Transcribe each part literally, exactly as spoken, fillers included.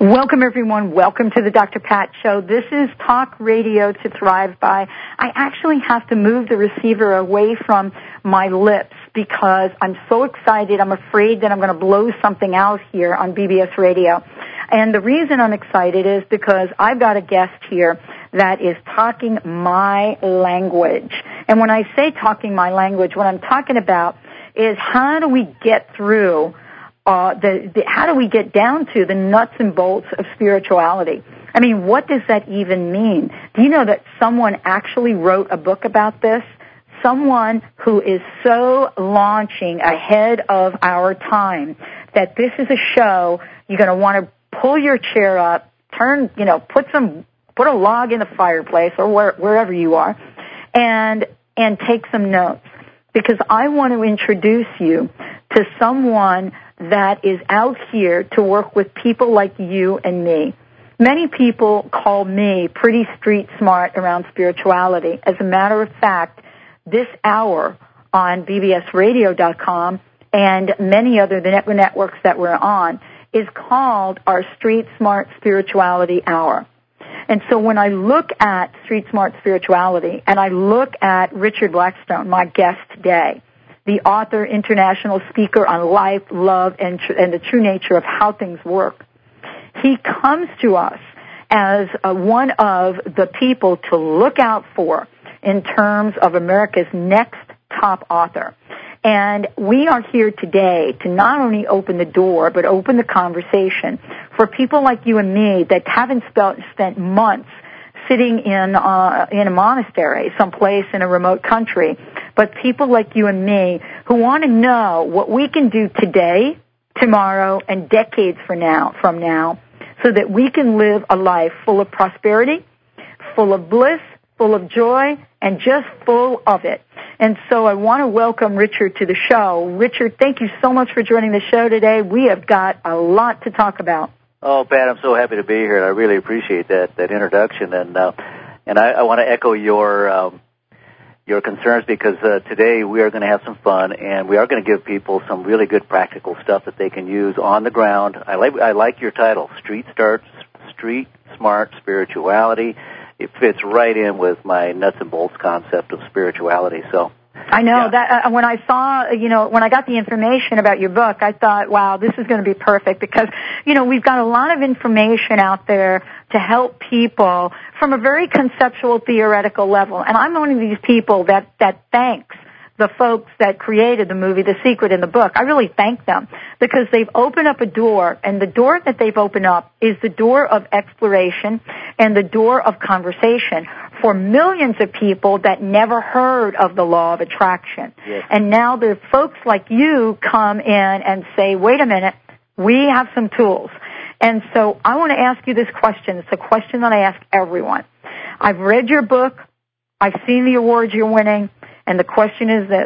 Welcome, everyone. Welcome to the Doctor Pat Show. This is talk radio to thrive by. I actually have to move the receiver away from my lips because I'm so excited. I'm afraid that I'm going to blow something out here on B B S Radio. And the reason I'm excited is because I've got a guest here that is talking my language. And when I say talking my language, what I'm talking about is how do we get through Uh, the, the, how do we get down to the nuts and bolts of spirituality? I mean, what does that even mean? Do you know that someone actually wrote a book about this? Someone who is so launching ahead of our time that this is a show you're going to want to pull your chair up, turn, you know, put some, put a log in the fireplace or where, wherever you are, and and take some notes, because I want to introduce you to someone that is out here to work with people like you and me. Many people call me pretty street smart around spirituality. As a matter of fact, this hour on B B S radio dot com and many other the networks that we're on is called our Street Smart Spirituality Hour. And so when I look at Street Smart Spirituality and I look at Richard Blackstone, my guest today, the author, international speaker on life, love, and, tr- and the true nature of how things work, he comes to us as uh, one of the people to look out for in terms of America's next top author. And we are here today to not only open the door, but open the conversation for people like you and me that haven't spent, spent months sitting in uh, in a monastery someplace in a remote country, but people like you and me who want to know what we can do today, tomorrow, and decades from now, from now, so that we can live a life full of prosperity, full of bliss, full of joy, and just full of it. And so I want to welcome Richard to the show. Richard, thank you so much for joining the show today. We have got a lot to talk about. Oh, Pat, I'm so happy to be here, and I really appreciate that that introduction. And uh, and I, I want to echo your um, your concerns, because uh, today we are going to have some fun, and we are going to give people some really good practical stuff that they can use on the ground. I like I like your title, Street Starts, Street Smart Spirituality. It fits right in with my nuts and bolts concept of spirituality. So. I know yeah. that uh, when I saw, you know, when I got the information about your book, I thought, wow, this is going to be perfect, because, you know, we've got a lot of information out there to help people from a very conceptual, theoretical level. And I'm one of these people that, that thanks the folks that created the movie The Secret in the book. I really thank them, because they've opened up a door, and the door that they've opened up is the door of exploration and the door of conversation for millions of people that never heard of the law of attraction. Yes. And now the folks like you come in and say, wait a minute, we have some tools. And so I want to ask you this question. It's a question that I ask everyone. I've read your book. I've seen the awards you're winning. And the question is this: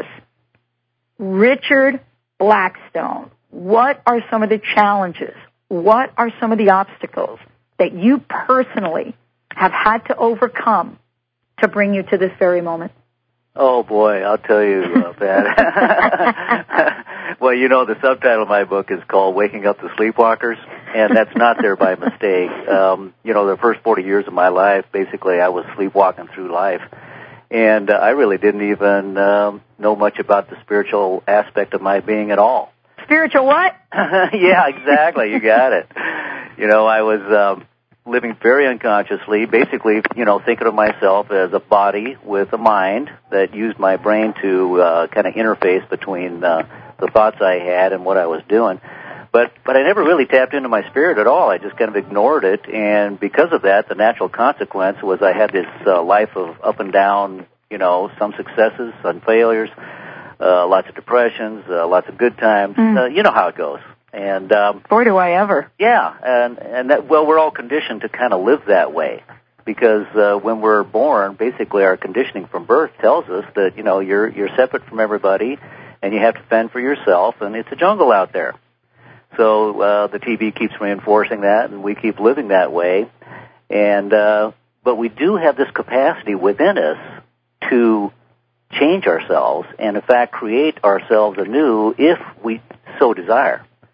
Richard Blackstone, what are some of the challenges? What are some of the obstacles that you personally have had to overcome to bring you to this very moment? Oh, boy, I'll tell you, uh, Pat. Well, you know, the subtitle of my book is called Waking Up the Sleepwalkers, and that's not there by mistake. Um, you know, the first forty years of my life, basically, I was sleepwalking through life. And uh, I really didn't even um, know much about the spiritual aspect of my being at all. Spiritual what? Yeah, exactly. You got it. You know, I was um, living very unconsciously, basically, you know, thinking of myself as a body with a mind that used my brain to uh, kind of interface between uh, the thoughts I had and what I was doing. But but I never really tapped into my spirit at all. I just kind of ignored it, and because of that, the natural consequence was I had this uh, life of up and down, you know, some successes, some failures, uh, lots of depressions, uh, lots of good times. Mm. Uh, you know how it goes. And um, boy, do I ever. Yeah, and and that, well, we're all conditioned to kind of live that way, because uh, when we're born, basically our conditioning from birth tells us that, you know, you're you're separate from everybody, and you have to fend for yourself, and it's a jungle out there. So uh, the T V keeps reinforcing that, and we keep living that way. And uh, but we do have this capacity within us to change ourselves and, in fact, create ourselves anew if we so desire.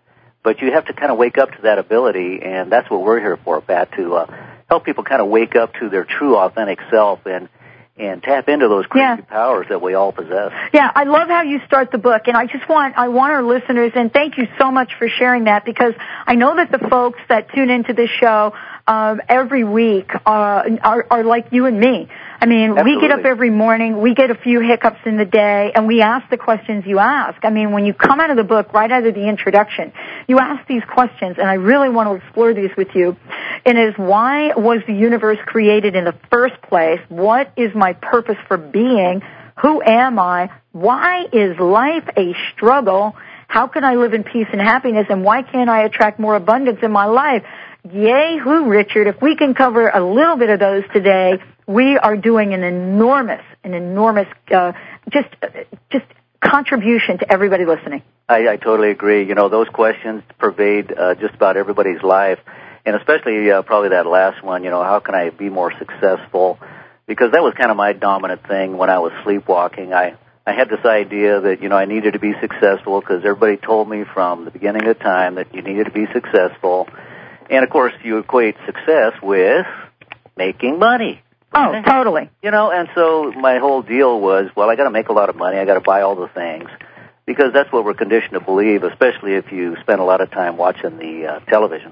but you have to kind of wake up to that ability, and that's what we're here for, Pat, to uh, help people kind of wake up to their true, authentic self and and tap into those crazy yeah. powers that we all possess. Yeah, I love how you start the book, and I just want I want our listeners, and thank you so much for sharing that, because I know that the folks that tune into this show uh, every week uh, are, are like you and me. I mean, Absolutely. we get up every morning, we get a few hiccups in the day, and we ask the questions you ask. I mean, when you come out of the book, right out of the introduction, you ask these questions, and I really want to explore these with you. And it is, why was the universe created in the first place? What is my purpose for being? Who am I? Why is life a struggle? How can I live in peace and happiness? And why can't I attract more abundance in my life? Yay, who, Richard? If we can cover a little bit of those today, we are doing an enormous, an enormous, uh, just, just contribution to everybody listening. I, I totally agree. You know, those questions pervade uh, just about everybody's life, and especially uh, probably that last one. You know, how can I be more successful? Because that was kind of my dominant thing when I was sleepwalking. I I had this idea that, you know, I needed to be successful because everybody told me from the beginning of time that you needed to be successful. And, of course, you equate success with making money. Oh, totally. You know, and so my whole deal was, well, I got to make a lot of money. I got to buy all the things, because that's what we're conditioned to believe, especially if you spend a lot of time watching the uh, television.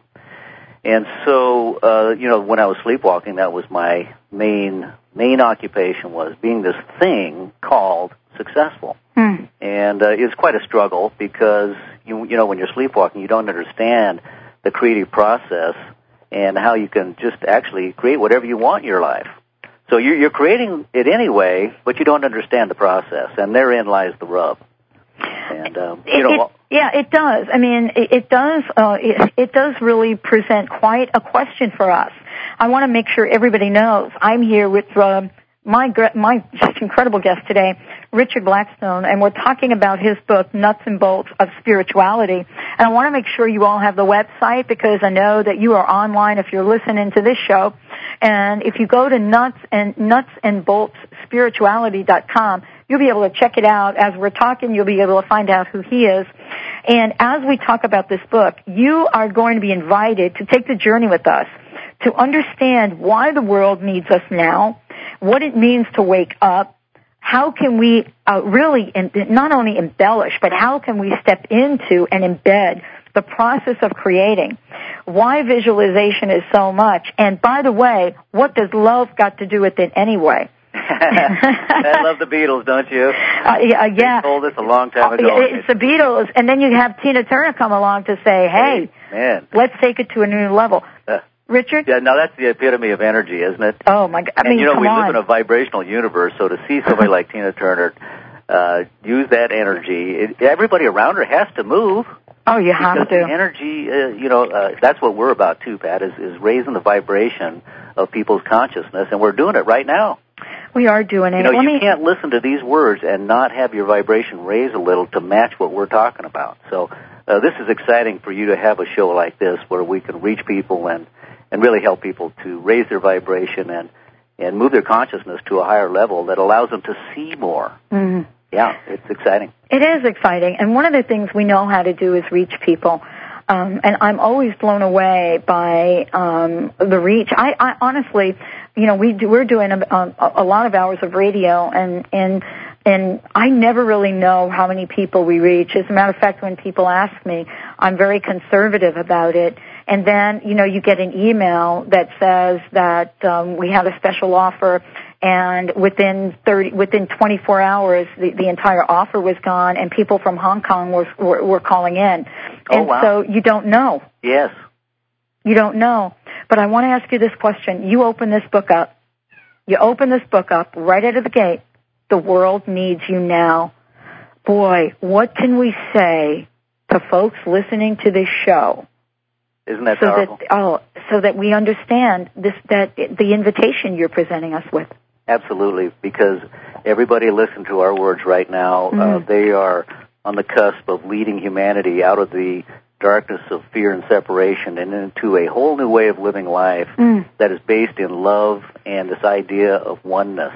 And so, uh, you know, when I was sleepwalking, that was my main main occupation, was being this thing called successful. Hmm. And uh, it's quite a struggle, because, you, you know, when you're sleepwalking, you don't understand the creative process and how you can just actually create whatever you want in your life. So you're, you're creating it anyway, but you don't understand the process, and therein lies the rub. And um, you it, know, it, yeah, it does. I mean, it, it does. Uh, it, it does really present quite a question for us. I want to make sure everybody knows I'm here with uh, my my just incredible guest today, Richard Blackstone, and we're talking about his book, Nuts and Bolts of Spirituality. And I want to make sure you all have the website, because I know that you are online if you're listening to this show. And if you go to nuts and nuts and bolts spirituality dot com, you'll be able to check it out. As we're talking, you'll be able to find out who he is. And as we talk about this book, you are going to be invited to take the journey with us to understand why the world needs us now, what it means to wake up, how can we uh, really in, not only embellish, but how can we step into and embed the process of creating, why visualization is so much, and by the way, what does love got to do with it anyway? I love the Beatles, don't you? Uh, yeah, yeah. They told us a long time ago. Uh, it's the Beatles, and then you have Tina Turner come along to say, hey, hey man, let's take it to a new level. Uh, Richard? Yeah, now that's the epitome of energy, isn't it? Oh, my God. I mean, and, you know, come we on. live in a vibrational universe, so to see somebody like Tina Turner uh, use that energy, it, everybody around her has to move. Oh, you have because to. The energy, uh, you know, uh, that's what we're about too, Pat, is, is raising the vibration of people's consciousness, and we're doing it right now. We are doing it. You know, Let you me... can't listen to these words and not have your vibration raise a little to match what we're talking about. So uh, this is exciting for you to have a show like this where we can reach people and, and really help people to raise their vibration and, and move their consciousness to a higher level that allows them to see more. Mm-hmm. Yeah, it's exciting. It is exciting, and one of the things we know how to do is reach people. Um, and I'm always blown away by um, the reach. I, I honestly, you know, we do, we're doing a, a, a lot of hours of radio, and and and I never really know how many people we reach. As a matter of fact, when people ask me, I'm very conservative about it. And then, you know, you get an email that says that um, we have a special offer, and within thirty, within twenty-four hours, the, the entire offer was gone, and people from Hong Kong were were, were calling in. Oh, and wow. So you don't know. Yes. You don't know. But I want to ask you this question. You open this book up. You open this book up right out of the gate. The world needs you now. Boy, what can we say to folks listening to this show? Isn't that so powerful? That, oh, so that we understand this, that the invitation you're presenting us with. Absolutely, because everybody listen to our words right now. Mm-hmm. Uh, they are on the cusp of leading humanity out of the darkness of fear and separation and into a whole new way of living life mm. that is based in love and this idea of oneness.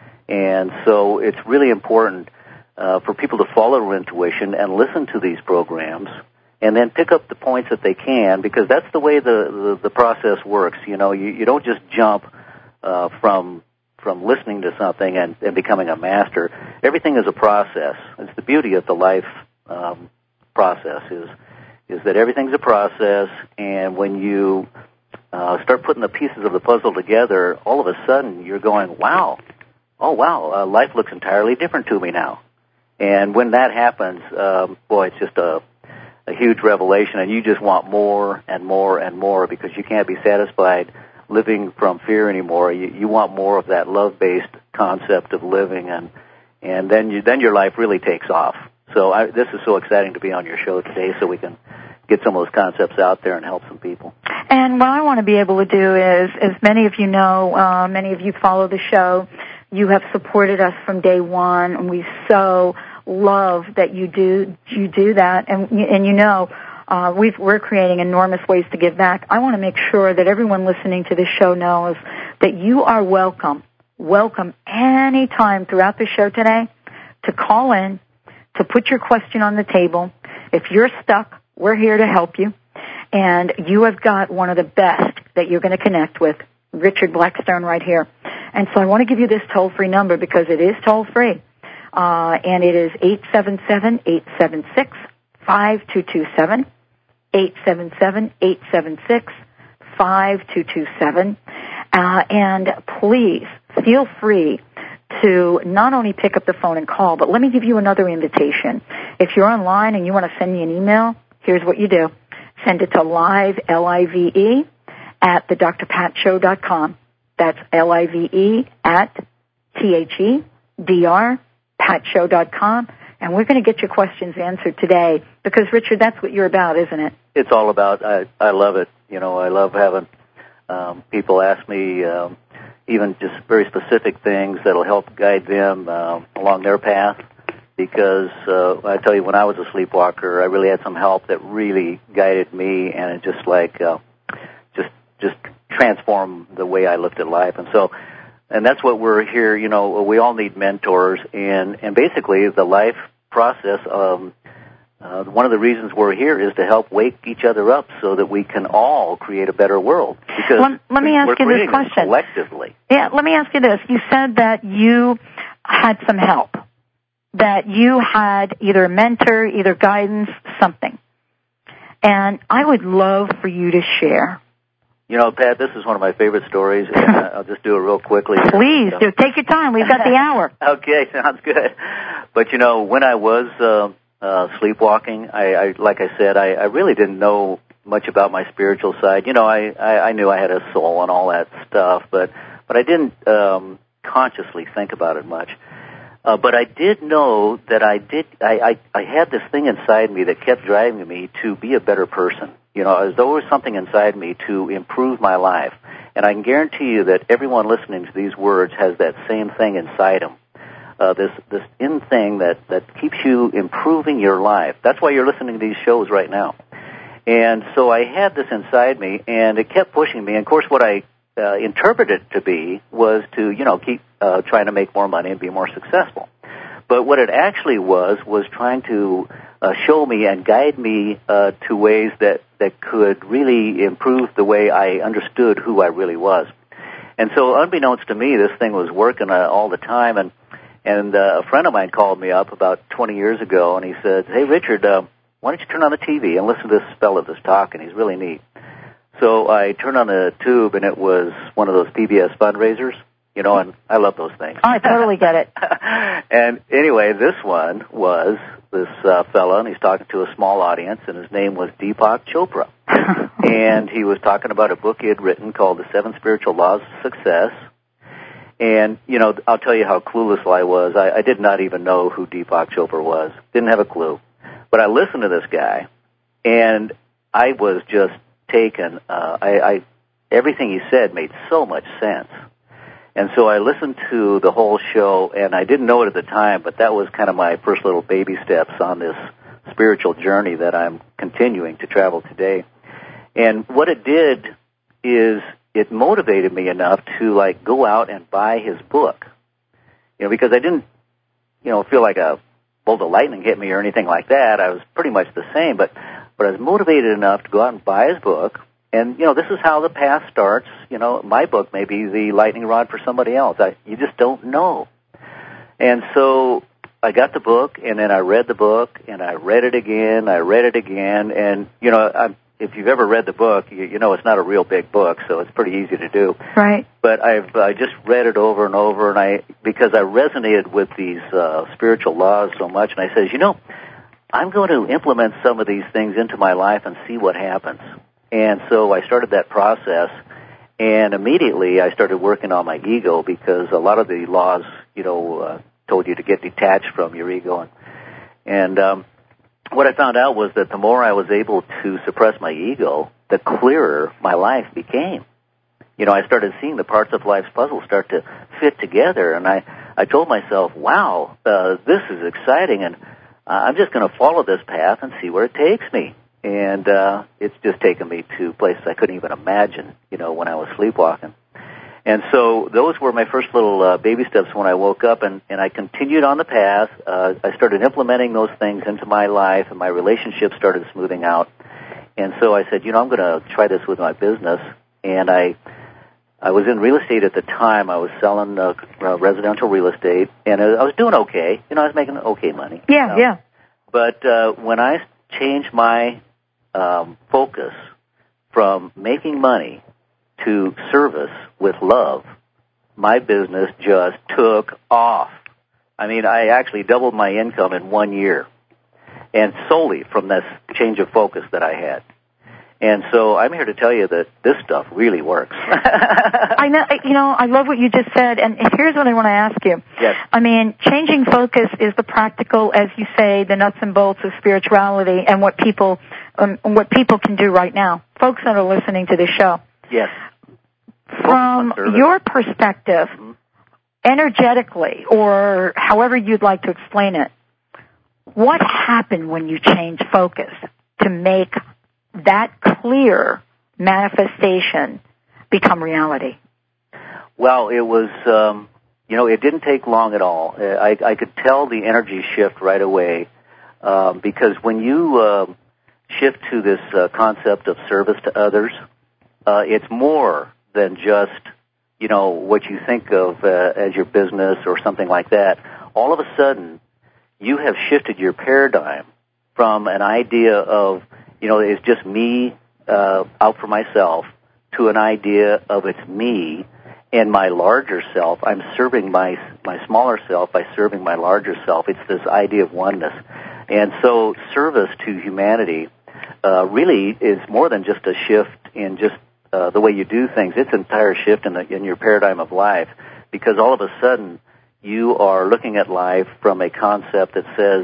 And so it's really important uh, for people to follow their intuition and listen to these programs and then pick up the points that they can, because that's the way the, the, the process works. You know, you, you don't just jump uh, from from listening to something and, and becoming a master. Everything is a process. It's the beauty of the life um, process is is that everything's a process, and when you uh, start putting the pieces of the puzzle together, all of a sudden you're going, wow, oh, wow, uh, life looks entirely different to me now. And when that happens, um, boy, it's just a, a huge revelation, and you just want more and more and more, because you can't be satisfied living from fear anymore. You, you want more of that love-based concept of living, and and then you, then your life really takes off. So I, this is so exciting to be on your show today, so we can get some of those concepts out there and help some people. And what I want to be able to do is, as many of you know, uh, many of you follow the show, you have supported us from day one, and we so love that you do you do that, and and you know uh, we've, we're creating enormous ways to give back. I want to make sure that everyone listening to this show knows that you are welcome, welcome any time throughout the show today to call in, to put your question on the table. If you're stuck, we're here to help you, and you have got one of the best that you're going to connect with, Richard Blackstone, right here. And so I want to give you this toll-free number because it is toll-free. Uh, and it is eight seven seven, eight seven six, five two two seven, eight seven seven, eight seven six, five two two seven. Uh, and please feel free to not only pick up the phone and call, but let me give you another invitation. If you're online and you want to send me an email, here's what you do. Send it to live, L I V E, at the dr pat show dot com. That's L I V E at T H E D R pat show dot com, and we're going to get your questions answered today, because, Richard, that's what you're about, isn't it? It's all about, I, I love it. You know, I love having um, people ask me um, even just very specific things that'll help guide them uh, along their path, because uh, I tell you, when I was a sleepwalker, I really had some help that really guided me, and it just like uh, just just transformed the way I looked at life. And so And that's what we're here, you know, we all need mentors, and, and basically the life process, um, uh, one of the reasons we're here is to help wake each other up so that we can all create a better world. Because let, let me ask you this question. Collectively. Yeah, let me ask you this. You said that you had some help, that you had either a mentor, either guidance, something. And I would love for you to share. You know, Pat, this is one of my favorite stories, and I'll just do it real quickly. Please do. Take your time. We've got the hour. Okay, sounds good. But, you know, when I was uh, uh, sleepwalking, I, I, like I said, I, I really didn't know much about my spiritual side. You know, I, I, I knew I had a soul and all that stuff, but, but I didn't um, consciously think about it much. Uh, but I did know that I did. I, I, I had this thing inside me that kept driving me to be a better person. You know, as though there was something inside me to improve my life. And I can guarantee you that everyone listening to these words has that same thing inside them. Uh, this this in thing that, that keeps you improving your life. That's why you're listening to these shows right now. And so I had this inside me, and it kept pushing me. And, of course, what I uh, interpreted it to be was to, you know, keep uh, trying to make more money and be more successful. But what it actually was was trying to uh, show me and guide me uh, to ways that, that could really improve the way I understood who I really was. And so unbeknownst to me, this thing was working uh, all the time. And, and uh, a friend of mine called me up about twenty years ago, and he said, hey, Richard, uh, why don't you turn on the T V and listen to this fellow that's talking? He's really neat. So I turned on the tube, and it was one of those P B S fundraisers. You know, and I love those things. I totally get it. And anyway, this one was this uh, fellow, and he's talking to a small audience, and his name was Deepak Chopra. And he was talking about a book he had written called The Seven Spiritual Laws of Success. And, you know, I'll tell you how clueless I was. I, I did not even know who Deepak Chopra was. Didn't have a clue. But I listened to this guy, and I was just taken. Uh, I, I everything he said made so much sense. And so I listened to the whole show, and I didn't know it at the time, but that was kind of my first little baby steps on this spiritual journey that I'm continuing to travel today. And what it did is it motivated me enough to, like, go out and buy his book. You know, because I didn't, you know, feel like a bolt of lightning hit me or anything like that. I was pretty much the same, but but I was motivated enough to go out and buy his book. And, you know, this is how the path starts. You know, my book may be the lightning rod for somebody else. I, you just don't know. And so I got the book, and then I read the book, and I read it again, I read it again, and, you know, I'm, if you've ever read the book, you, you know it's not a real big book, so it's pretty easy to do. Right. But I've I just read it over and over, and I because I resonated with these uh, spiritual laws so much, and I says, you know, I'm going to implement some of these things into my life and see what happens. And so I started that process, and immediately I started working on my ego because a lot of the laws, you know, uh, told you to get detached from your ego. And, and um, what I found out was that the more I was able to suppress my ego, the clearer my life became. You know, I started seeing the parts of life's puzzle start to fit together, and I, I told myself, wow, uh, this is exciting, and uh, I'm just going to follow this path and see where it takes me. And uh, it's just taken me to places I couldn't even imagine, you know, when I was sleepwalking. And so those were my first little uh, baby steps when I woke up, and, and I continued on the path. Uh, I started implementing those things into my life, and my relationship started smoothing out. And so I said, you know, I'm going to try this with my business. And I I was in real estate at the time. I was selling uh, uh, residential real estate, and I was doing okay. You know, I was making okay money. Yeah, you know? yeah. But uh, when I changed my um, focus from making money to service with love, my business just took off. I mean, I actually doubled my income in one year, and solely from this change of focus that I had. And so I'm here to tell you that this stuff really works. I know, you know, I love what you just said, and here's what I want to ask you. Yes. I mean, changing focus is the practical, as you say, the nuts and bolts of spirituality and what people, um, what people can do right now. Folks that are listening to this show. Yes. From your perspective, mm-hmm. energetically, or however you'd like to explain it, what happened when you changed focus to make that clear manifestation become reality? Well, it was, um, you know, it didn't take long at all. I, I could tell the energy shift right away um, because when you uh, shift to this uh, concept of service to others, uh, it's more than just, you know, what you think of uh, as your business or something like that. All of a sudden, you have shifted your paradigm from an idea of, you know, it's just me uh, out for myself to an idea of it's me and my larger self. I'm serving my my smaller self by serving my larger self. It's this idea of oneness. And so service to humanity uh, really is more than just a shift in just uh, the way you do things. It's an entire shift in, the, in your paradigm of life, because all of a sudden you are looking at life from a concept that says,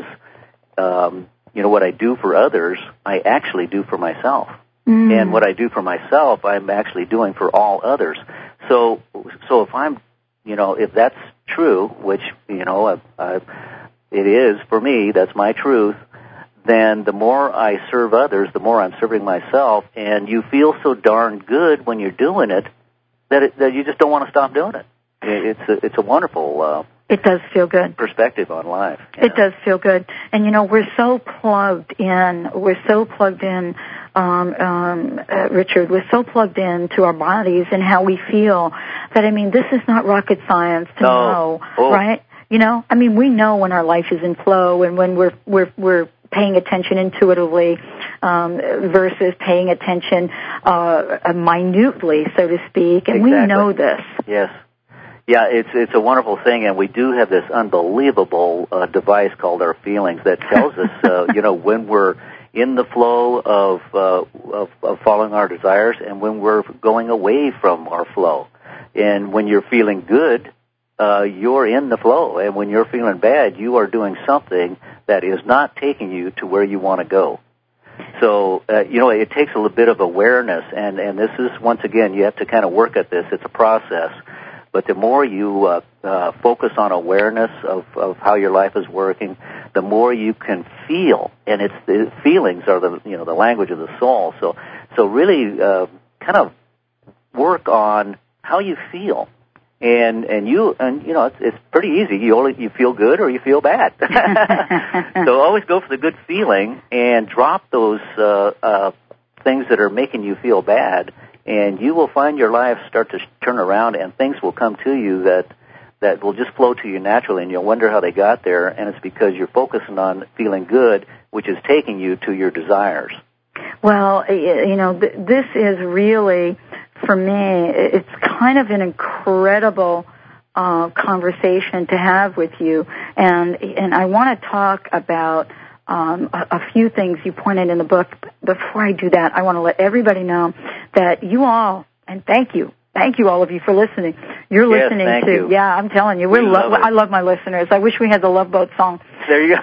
um, you know, what I do for others, I actually do for myself. Mm. And what I do for myself, I'm actually doing for all others. So, so if I'm, you know, if that's true, which, you know, I, I, it is for me, that's my truth, then the more I serve others, the more I'm serving myself, and you feel so darn good when you're doing it that, it, that you just don't want to stop doing it. It's a, it's a wonderful uh, It does feel good. perspective on life. It know? does feel good. And, you know, we're so plugged in, we're so plugged in, um, um, uh, Richard, we're so plugged in to our bodies and how we feel that, I mean, this is not rocket science to no. know, oh. right? You know, I mean, we know when our life is in flow and when we're, we're, we're paying attention intuitively um, versus paying attention uh, minutely, so to speak. And exactly. we know this. Yes. Yeah, it's it's a wonderful thing, and we do have this unbelievable uh, device called our feelings that tells us, uh, you know, when we're in the flow of, uh, of of following our desires and when we're going away from our flow. And when you're feeling good, uh, you're in the flow, and when you're feeling bad, you are doing something that is not taking you to where you want to go. So, uh, you know, it takes a little bit of awareness, and, and this is, once again, you have to kind of work at this. It's a process. But the more you uh, uh, focus on awareness of, of how your life is working, the more you can feel, and it's the feelings are the you know the language of the soul. So so really uh, kind of work on how you feel, And and you and you know it's, it's pretty easy. You only you feel good or you feel bad. So always go for the good feeling and drop those uh, uh, things that are making you feel bad, and you will find your life start to turn around, and things will come to you that that will just flow to you naturally, and you'll wonder how they got there. And it's because you're focusing on feeling good, which is taking you to your desires. Well, you know, th- this is really, for me, it's kind of an incredible uh, conversation to have with you, and and I want to talk about um, a, a few things you pointed in the book. Before I do that, I want to let everybody know that you all, and thank you, thank you all of you for listening. You're yes, listening thank to, you. yeah, I'm telling you, we're we lo- love I love my listeners. I wish we had the Love Boat song. There you go.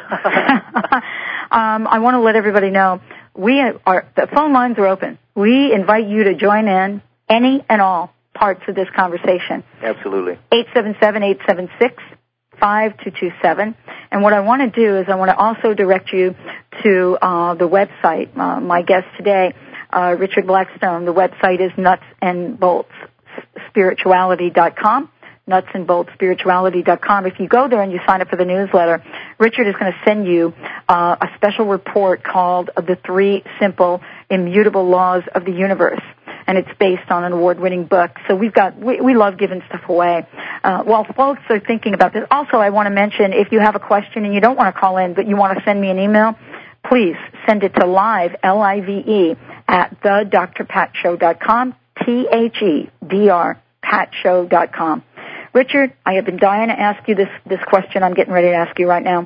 um, I want to let everybody know we are the phone lines are open. We invite you to join in any and all parts of this conversation. Absolutely. eight seven seven, eight seven six, five two two seven. And what I want to do is I want to also direct you to uh, the website. Uh, my guest today, uh, Richard Blackstone, the website is nuts and bolts spirituality dot com. nuts and bolts spirituality dot com. If you go there and you sign up for the newsletter, Richard is going to send you uh, a special report called The Three Simple Immutable Laws of the Universe. And it's based on an award-winning book. So we've got, we, we love giving stuff away. Uh, while folks are thinking about this, also I want to mention, if you have a question and you don't want to call in, but you want to send me an email, please send it to live, L I V E, at the dr pat show dot com, T H E D R, pat show dot com. Richard, I have been dying to ask you this, this question I'm getting ready to ask you right now.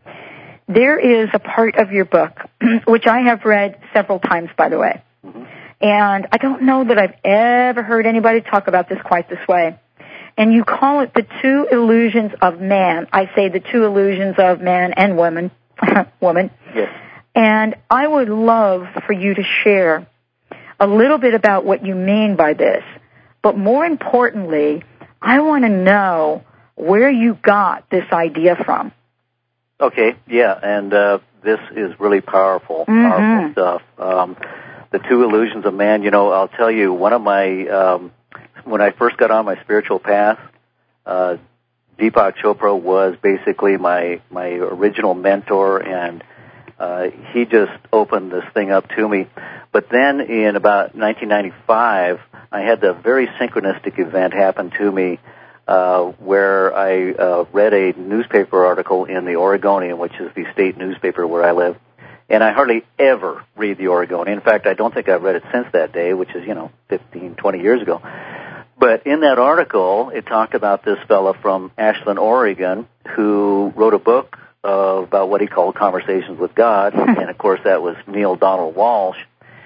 There is a part of your book, which I have read several times, by the way, mm-hmm. and I don't know that I've ever heard anybody talk about this quite this way. And you call it the two illusions of man. I say the two illusions of man and woman. woman. Yes. And I would love for you to share a little bit about what you mean by this. But more importantly, I want to know where you got this idea from. Okay, yeah, and uh, this is really powerful, mm-hmm. powerful stuff. Um, the two illusions of man, you know, I'll tell you, one of my, um, when I first got on my spiritual path, uh, Deepak Chopra was basically my, my original mentor, and uh, he just opened this thing up to me. But then in about nineteen ninety-five, I had the very synchronistic event happen to me uh, where I uh, read a newspaper article in the Oregonian, which is the state newspaper where I live. And I hardly ever read the Oregonian. In fact, I don't think I've read it since that day, which is, you know, fifteen, twenty years ago. But in that article, it talked about this fellow from Ashland, Oregon, who wrote a book uh, about what he called Conversations with God. And, of course, that was Neale Donald Walsch.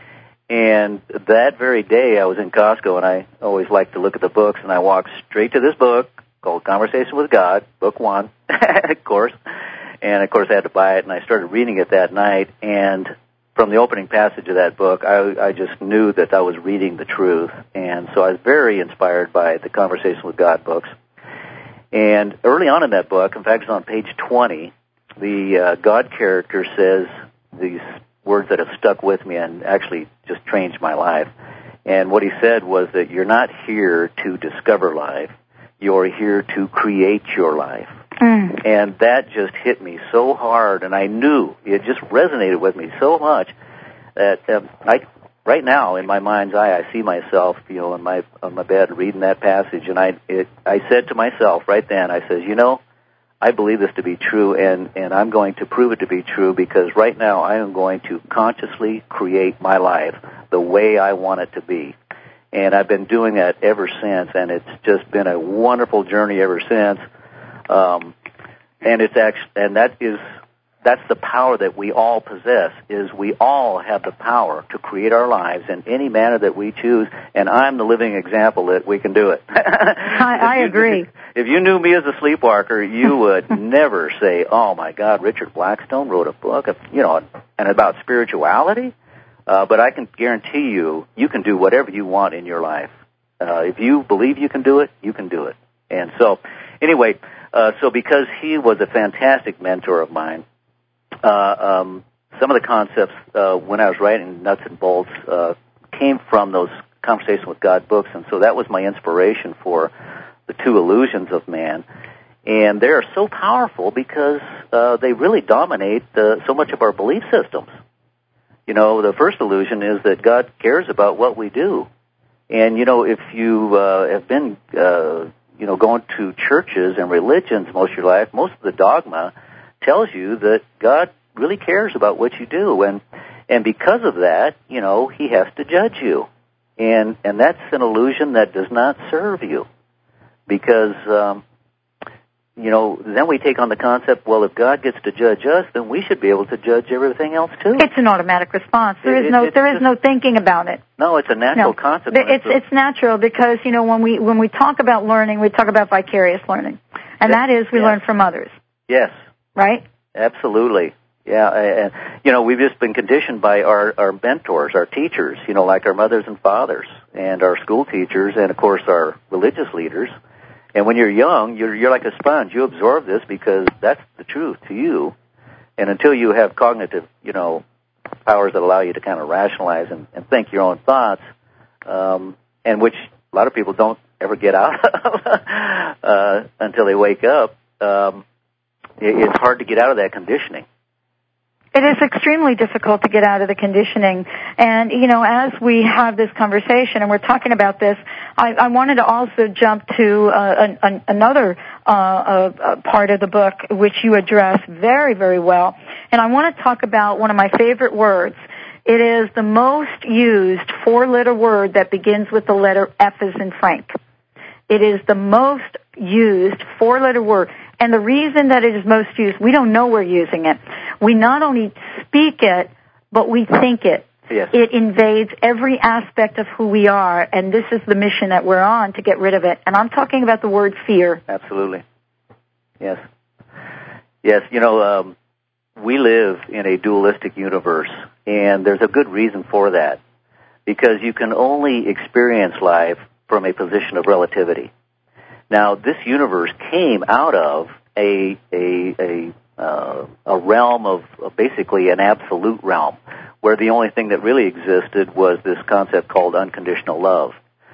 And that very day, I was in Costco, and I always like to look at the books, and I walked straight to this book called Conversation with God, book one, of course. And, of course, I had to buy it, and I started reading it that night. And from the opening passage of that book, I, I just knew that I was reading the truth. And so I was very inspired by the Conversation with God books. And early on in that book, in fact, it's on page twenty, the uh, God character says these words that have stuck with me and actually just changed my life. And what he said was that you're not here to discover life. You're here to create your life. Mm. And that just hit me so hard, and I knew, it just resonated with me so much that um, I, right now, in my mind's eye, I see myself, you know, in my on my bed reading that passage, and I it, I said to myself right then, I says, you know, I believe this to be true, and, and I'm going to prove it to be true, because right now I am going to consciously create my life the way I want it to be. And I've been doing that ever since, and it's just been a wonderful journey ever since. Um, and it's actually, and that is, that's the power that we all possess, is we all have the power to create our lives in any manner that we choose, and I'm the living example that we can do it. I, I agree. If you knew me as a sleepwalker, you would never say, oh my God, Richard Blackstone wrote a book, of, you know, and about spirituality. Uh, but I can guarantee you, you can do whatever you want in your life. Uh, if you believe you can do it, you can do it. And so, anyway, uh, so because he was a fantastic mentor of mine, uh, um, some of the concepts uh, when I was writing Nuts and Bolts uh, came from those Conversation with God books, and so that was my inspiration for the two illusions of man. And they are so powerful because uh, they really dominate uh, so much of our belief systems. You know, the first illusion is that God cares about what we do. And, you know, if you uh, have been, uh, you know, going to churches and religions most of your life, most of the dogma tells you that God really cares about what you do. And and because of that, you know, he has to judge you. And and that's an illusion that does not serve you. Because, um, you know, then we take on the concept, well, if God gets to judge us, then we should be able to judge everything else too. It's an automatic response. There It- is no it- there is it's no thinking about it. No, it's a natural No. consequence. It's of- it's natural because, you know, when we when we talk about learning, we talk about vicarious learning. And that is we Yes. learn from others, Yes, right? absolutely. Yeah, and, you know, we've just been conditioned by our, our mentors, our teachers, you know, like our mothers and fathers, and our school teachers, and, of course, our religious leaders. And when you're young, you're you're like a sponge. You absorb this because that's the truth to you. And until you have cognitive, you know, powers that allow you to kind of rationalize and, and think your own thoughts, um, and which a lot of people don't ever get out of uh, until they wake up, um, it, it's hard to get out of that conditioning. It is extremely difficult to get out of the conditioning. And, you know, as we have this conversation and we're talking about this, I, I wanted to also jump to uh, an, an, another uh, uh, part of the book which you address very, very well. And I want to talk about one of my favorite words. It is the most used four-letter word that begins with the letter F as in Frank. It is the most used four-letter word. And the reason that it is most used, we don't know we're using it. We not only speak it, but we think it. Yes. It invades every aspect of who we are, and this is the mission that we're on, to get rid of it. And I'm talking about the word fear. Absolutely. Yes. Yes, you know, um, we live in a dualistic universe, and there's a good reason for that. Because you can only experience life from a position of relativity. Now, this universe came out of a a a, uh, a realm of, of basically an absolute realm, where the only thing that really existed was this concept called unconditional love.